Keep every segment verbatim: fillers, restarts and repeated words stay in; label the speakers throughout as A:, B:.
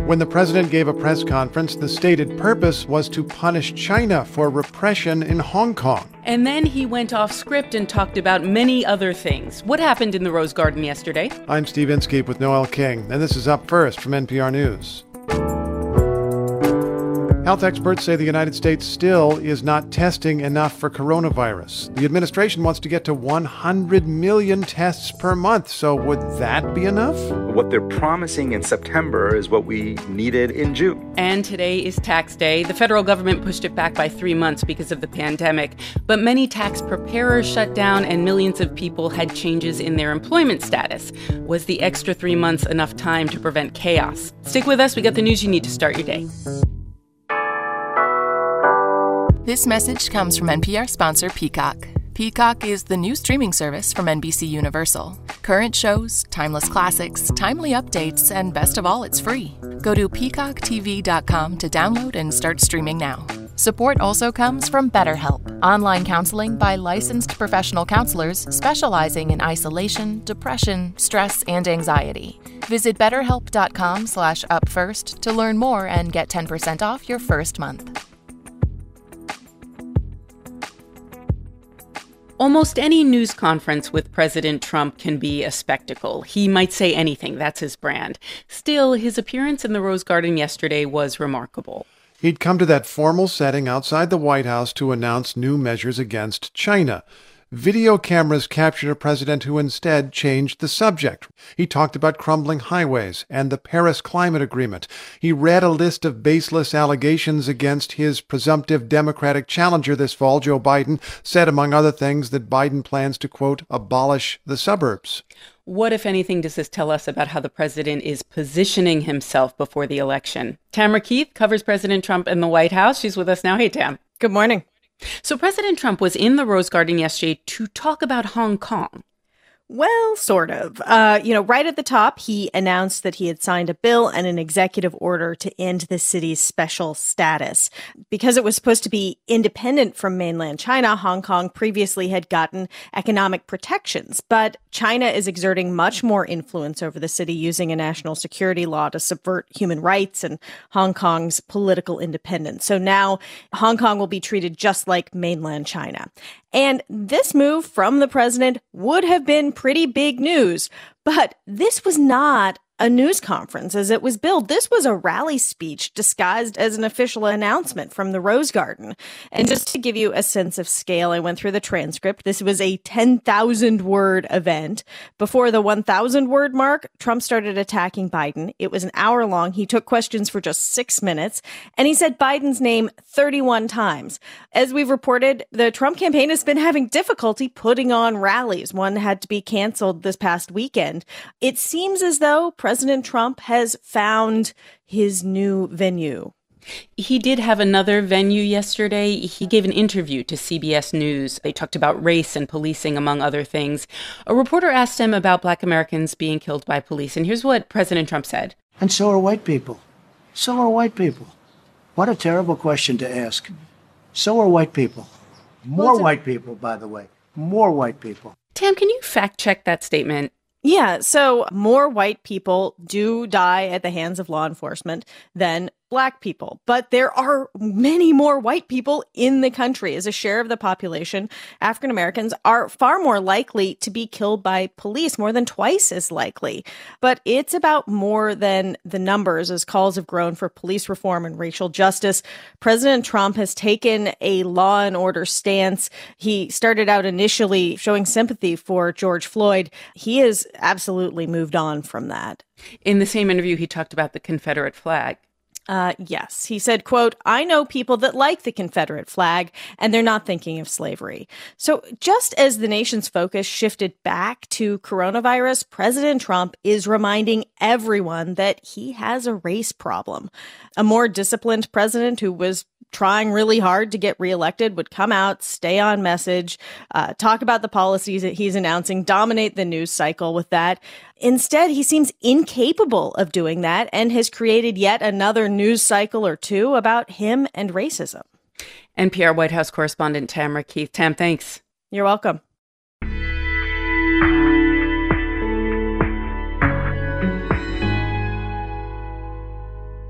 A: When the president gave a press conference, the stated purpose was to punish China for repression in Hong Kong.
B: And then he went off script and talked about many other things. What happened in the Rose Garden yesterday?
A: I'm Steve Inskeep with Noel King, and this is Up First from N P R News. Health experts say the United States still is not testing enough for coronavirus. The administration wants to get to one hundred million tests per month, so would that be enough?
C: What they're promising in September is what we needed in June.
B: And today is tax day. The federal government pushed it back by three months because of the pandemic. But many tax preparers shut down and millions of people had changes in their employment status. Was the extra three months enough time to prevent chaos? Stick with us. We got the news you need to start your day.
D: This message comes from N P R sponsor Peacock. Peacock is the new streaming service from N B C Universal. Current shows, timeless classics, timely updates, and best of all, it's free. Go to peacock t v dot com to download and start streaming now. Support also comes from BetterHelp, online counseling by licensed professional counselors specializing in isolation, depression, stress, and anxiety. Visit betterhelp dot com slash up first to learn more and get ten percent off your first month.
B: Almost any news conference with President Trump can be a spectacle. He might say anything. That's his brand. Still, his appearance in the Rose Garden yesterday was remarkable.
A: He'd come to that formal setting outside the White House to announce new measures against China. Video cameras captured a president who instead changed the subject. He talked about crumbling highways and the Paris Climate Agreement. He read a list of baseless allegations against his presumptive Democratic challenger this fall, Joe Biden, said, among other things, that Biden plans to, quote, abolish the suburbs.
B: What, if anything, does this tell us about how the president is positioning himself before the election? Tamara Keith covers President Trump in the White House. She's with us now. Hey, Tam.
E: Good morning.
B: So President Trump was in the Rose Garden yesterday to talk about Hong Kong.
E: Well, sort of. Uh, you know, right at the top, he announced that he had signed a bill and an executive order to end the city's special status. Because it was supposed to be independent from mainland China, Hong Kong previously had gotten economic protections. But China is exerting much more influence over the city using a national security law to subvert human rights and Hong Kong's political independence. So now Hong Kong will be treated just like mainland China. And this move from the president would have been pretty big news. But this was not a news conference as it was billed. This was a rally speech disguised as an official announcement from the Rose Garden. And just to give you a sense of scale, I went through the transcript. This was a ten thousand word event. Before the one thousand word mark, Trump started attacking Biden. It was an hour long. He took questions for just six minutes, and he said Biden's name thirty-one times. As we've reported, the Trump campaign has been having difficulty putting on rallies. One had to be canceled this past weekend. It seems as though President Trump has found his new venue.
B: He did have another venue yesterday. He gave an interview to C B S News. They talked about race and policing, among other things. A reporter asked him about Black Americans being killed by police. And here's what President Trump said.
F: And so are white people. So are white people. What a terrible question to ask. So are white people. More well, white people, by the way. More white people.
B: Tam, can you fact check that statement?
E: Yeah, so more white people do die at the hands of law enforcement than Black people. But there are many more white people in the country. As a share of the population, African Americans are far more likely to be killed by police, more than twice as likely. But it's about more than the numbers. As calls have grown for police reform and racial justice, President Trump has taken a law and order stance. He started out initially showing sympathy for George Floyd. He has absolutely moved on from that.
B: In the same interview, he talked about the Confederate flag.
E: Uh, yes. He said, quote, I know people that like the Confederate flag, and they're not thinking of slavery. So just as the nation's focus shifted back to coronavirus, President Trump is reminding everyone that he has a race problem. A more disciplined president who was trying really hard to get reelected would come out, stay on message, uh, talk about the policies that he's announcing, dominate the news cycle with that. Instead, he seems incapable of doing that and has created yet another news cycle or two about him and racism.
B: N P R White House correspondent Tamara Keith. Tam, thanks.
E: You're welcome.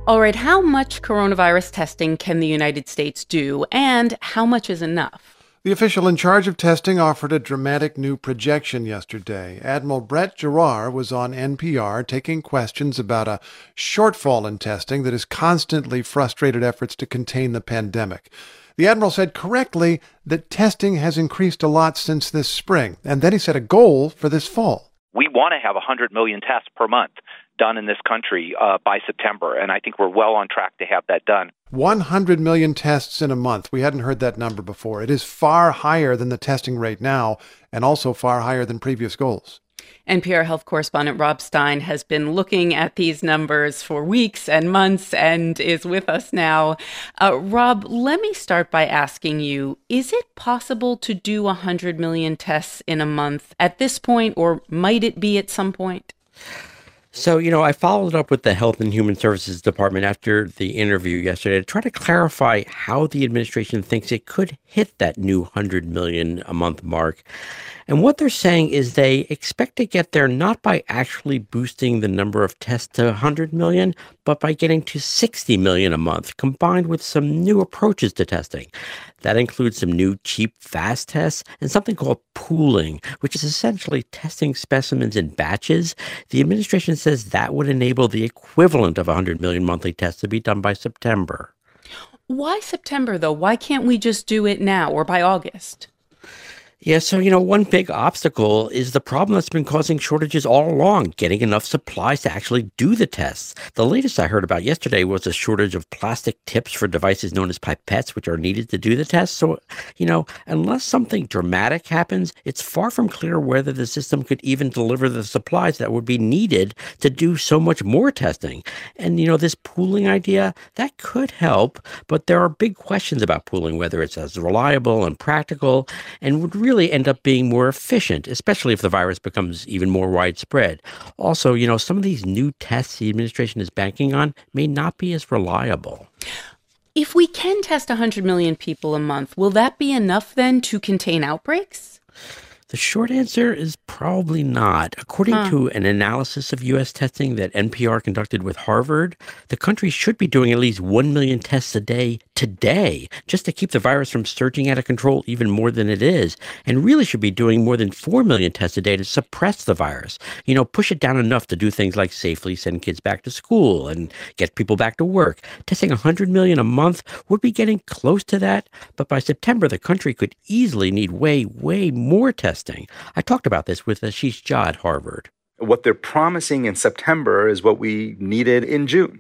B: All right, how much coronavirus testing can the United States do, and how much is enough?
A: The official in charge of testing offered a dramatic new projection yesterday. Admiral Brett Giroir was on N P R taking questions about a shortfall in testing that has constantly frustrated efforts to contain the pandemic. The Admiral said correctly that testing has increased a lot since this spring, and then he set a goal for this fall.
G: We want to have one hundred million tests per month done in this country uh, by September, and I think we're well on track to have that done.
A: one hundred million tests in a month. We hadn't heard that number before. It is far higher than the testing rate now, and also far higher than previous goals.
B: N P R health correspondent Rob Stein has been looking at these numbers for weeks and months and is with us now. Uh, Rob, let me start by asking you, is it possible to do one hundred million tests in a month at this point, or might it be at some point?
H: So, you know, I followed up with the Health and Human Services Department after the interview yesterday to try to clarify how the administration thinks it could hit that new one hundred million a month mark. And what they're saying is they expect to get there not by actually boosting the number of tests to one hundred million, but by getting to sixty million a month, combined with some new approaches to testing. That includes some new cheap fast tests and something called pooling, which is essentially testing specimens in batches. The administration says that would enable the equivalent of one hundred million monthly tests to be done by September.
B: Why September, though? Why can't we just do it now or by August?
H: Yeah, so, you know, one big obstacle is the problem that's been causing shortages all along, getting enough supplies to actually do the tests. The latest I heard about yesterday was a shortage of plastic tips for devices known as pipettes, which are needed to do the tests. So, you know, unless something dramatic happens, it's far from clear whether the system could even deliver the supplies that would be needed to do so much more testing. And, you know, this pooling idea, that could help, but there are big questions about pooling, whether it's as reliable and practical, and would really end up being more efficient, especially if the virus becomes even more widespread. Also, you know, some of these new tests the administration is banking on may not be as reliable.
B: If we can test one hundred million people a month, will that be enough then to contain outbreaks?
H: The short answer is probably not. According huh. to an analysis of U S testing that N P R conducted with Harvard, the country should be doing at least one million tests a day today, just to keep the virus from surging out of control even more than it is, and really should be doing more than four million tests a day to suppress the virus. You know, push it down enough to do things like safely send kids back to school and get people back to work. Testing one hundred million a month would be getting close to that, but by September, the country could easily need way, way more testing. I talked about this with Ashish Jha at Harvard.
C: What they're promising in September is what we needed in June.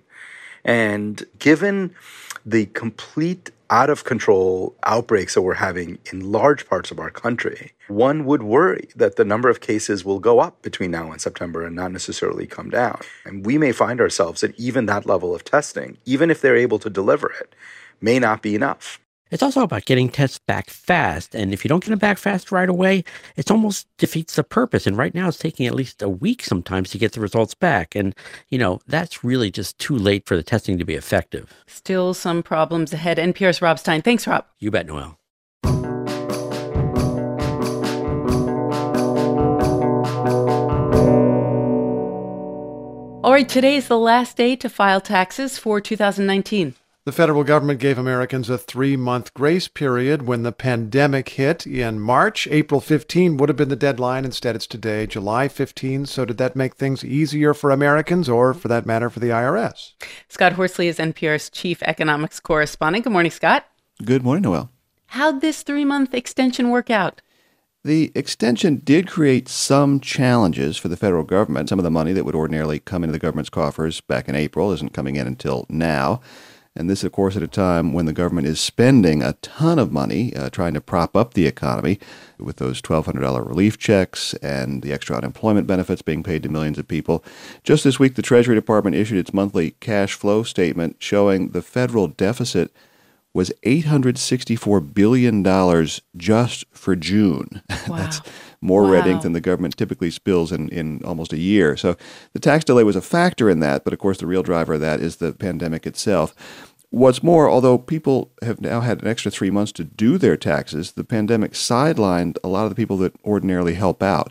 C: And given the complete out-of-control outbreaks that we're having in large parts of our country, one would worry that the number of cases will go up between now and September and not necessarily come down. And we may find ourselves at even that level of testing, even if they're able to deliver it, may not be enough.
H: It's also about getting tests back fast. And if you don't get them back fast right away, it almost defeats the purpose. And right now it's taking at least a week sometimes to get the results back. And, you know, that's really just too late for the testing to be effective.
B: Still some problems ahead. N P R's Rob Stein. Thanks, Rob.
H: You bet, Noel.
B: All right, today is the last day to file taxes for two thousand nineteen.
A: The federal government gave Americans a three-month grace period when the pandemic hit in March. April fifteenth would have been the deadline. Instead, it's today, July fifteenth. So did that make things easier for Americans or, for that matter, for the I R S?
B: Scott Horsley is N P R's chief economics correspondent. Good morning, Scott.
I: Good morning, Noel.
B: How'd this three-month extension work out?
I: The extension did create some challenges for the federal government. Some of the money that would ordinarily come into the government's coffers back in April isn't coming in until now. And this, of course, at a time when the government is spending a ton of money uh, trying to prop up the economy with those twelve hundred dollars relief checks and the extra unemployment benefits being paid to millions of people. Just this week, the Treasury Department issued its monthly cash flow statement showing the federal deficit was eight hundred sixty-four billion dollars just for June.
B: Wow.
I: That's more
B: wow.
I: red ink than the government typically spills in, in almost a year. So the tax delay was a factor in that, but of course the real driver of that is the pandemic itself. What's more, although people have now had an extra three months to do their taxes, the pandemic sidelined a lot of the people that ordinarily help out.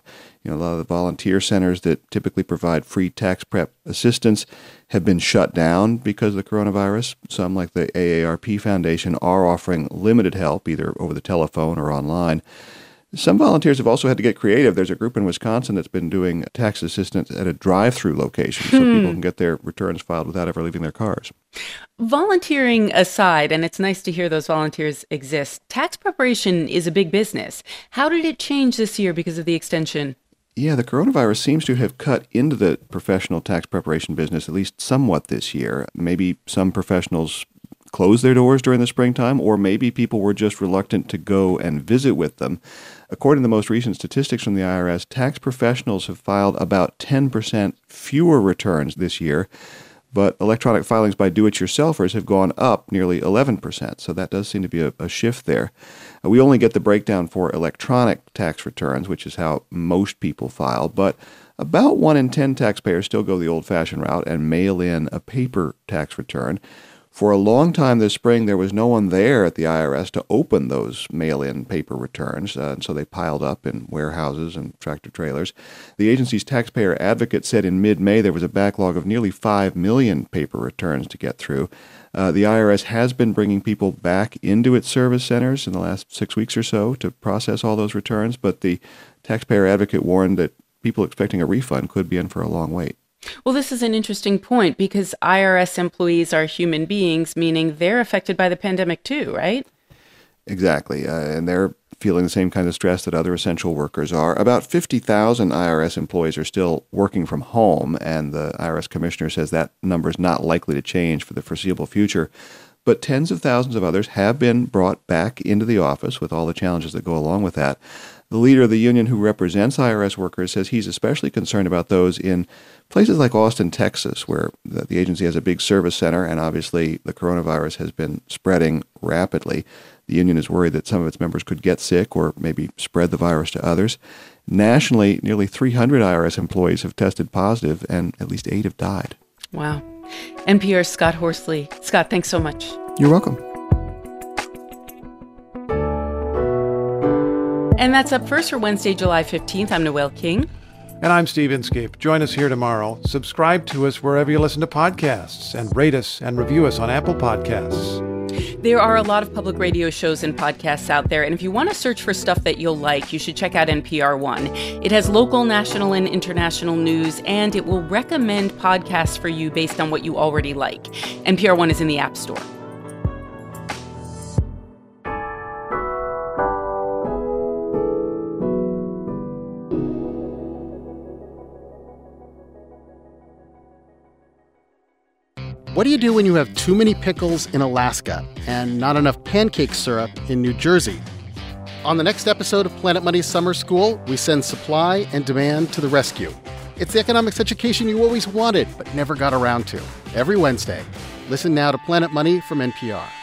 I: You know, a lot of the volunteer centers that typically provide free tax prep assistance have been shut down because of the coronavirus. Some, like the A A R P Foundation, are offering limited help either over the telephone or online. Some volunteers have also had to get creative. There's a group in Wisconsin that's been doing tax assistance at a drive-through location so
B: Hmm.
I: people can get their returns filed without ever leaving their cars.
B: Volunteering aside, and it's nice to hear those volunteers exist, tax preparation is a big business. How did it change this year because of the extension?
I: Yeah, the coronavirus seems to have cut into the professional tax preparation business at least somewhat this year. Maybe some professionals closed their doors during the springtime, or maybe people were just reluctant to go and visit with them. According to the most recent statistics from the I R S, tax professionals have filed about ten percent fewer returns this year, but electronic filings by do-it-yourselfers have gone up nearly eleven percent, so that does seem to be a, a shift there. Uh, we only get the breakdown for electronic tax returns, which is how most people file, but about one in ten taxpayers still go the old-fashioned route and mail in a paper tax return. For a long time this spring, there was no one there at the I R S to open those mail-in paper returns, uh, and so they piled up in warehouses and tractor trailers. The agency's taxpayer advocate said in mid-May there was a backlog of nearly five million paper returns to get through. Uh, the I R S has been bringing people back into its service centers in the last six weeks or so to process all those returns, but the taxpayer advocate warned that people expecting a refund could be in for a long wait.
B: Well, this is an interesting point because I R S employees are human beings, meaning they're affected by the pandemic too, right?
I: Exactly, uh, and they're feeling the same kind of stress that other essential workers are. About fifty thousand I R S employees are still working from home, and the I R S commissioner says that number is not likely to change for the foreseeable future. But tens of thousands of others have been brought back into the office with all the challenges that go along with that. The leader of the union who represents I R S workers says he's especially concerned about those in places like Austin, Texas, where the, the agency has a big service center, and obviously the coronavirus has been spreading rapidly. The union is worried that some of its members could get sick or maybe spread the virus to others. Nationally, nearly three hundred I R S employees have tested positive, and at least eight have died.
B: Wow. N P R's Scott Horsley. Scott, thanks so much.
I: You're welcome.
B: And that's Up First for Wednesday, July fifteenth. I'm Noelle King.
A: And I'm Steve Inskeep. Join us here tomorrow. Subscribe to us wherever you listen to podcasts and rate us and review us on Apple Podcasts.
B: There are a lot of public radio shows and podcasts out there, and if you want to search for stuff that you'll like, you should check out N P R One. It has local, national, and international news, and it will recommend podcasts for you based on what you already like. N P R One is in the App Store.
J: What do you do when you have too many pickles in Alaska and not enough pancake syrup in New Jersey? On the next episode of Planet Money's Summer School, we send supply and demand to the rescue. It's the economics education you always wanted but never got around to. Every Wednesday. Listen now to Planet Money from N P R.